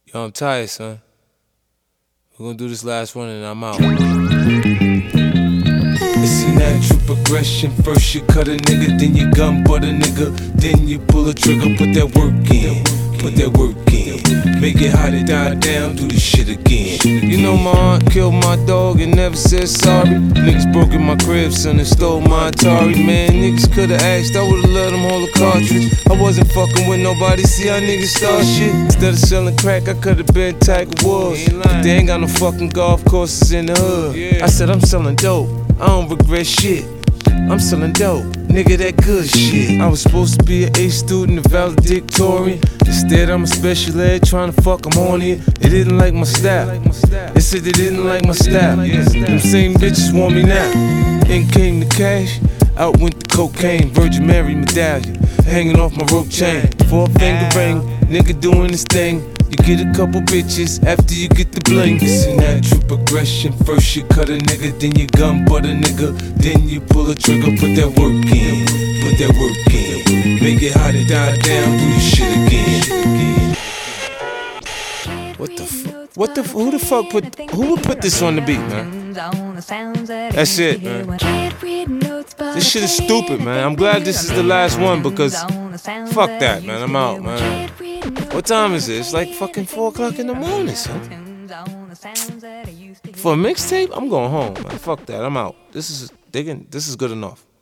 Yo, I'm tired, son. We're gonna do this last one and I'm out. It's a natural progression. First you cut a nigga, then you gun butt a nigga, then you pull a trigger, put that work in. Put that work in. Make it hot and die down, do this shit again. You know my aunt killed my dog and never said sorry. Niggas broke in my crib, son, and stole my Atari. Man, niggas could've asked, I would've let them hold a cartridge. I wasn't fucking with nobody, see how niggas start shit. Instead of selling crack, I could've been Tiger Woods. But they ain't got no fucking golf courses in the hood. I said I'm selling dope, I don't regret shit. I'm selling dope, nigga, that good shit. I was supposed to be an A student, a valedictorian. Instead, I'm a special ed, trying to fuck, I'm on it. They didn't like my style. They said they didn't like my style. Them same bitches want me now. In came the cash, out went the cocaine. Virgin Mary medallion, hanging off my rope chain. 4-finger ring, nigga doing his thing. You get a couple bitches after you get the bling. It's a natural progression. First you cut a nigga, then you gun butt a nigga, then you pull a trigger, put that work in. Put that work in. Make it hot and die down, do this shit again. Who would put this on the beat, man? That's it, man. This shit is stupid, man. I'm glad this is the last one because fuck that, man. I'm out, man. What time is it? It's like fucking 4 o'clock in the morning, son. For a mixtape, I'm going home, man. Fuck that, I'm out. This is good enough.